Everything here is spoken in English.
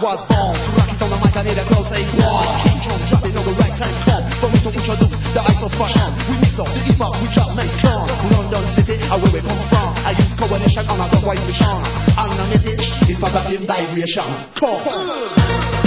was born to rock it on the mic, I need a close say one. Drum dropping on the right time come for me to introduce the ISO fashion. We mix up the hip-hop, we drop night come London City, where we come from. A youth coalition on a dog-wise mission. And the message is positive vibration. Come.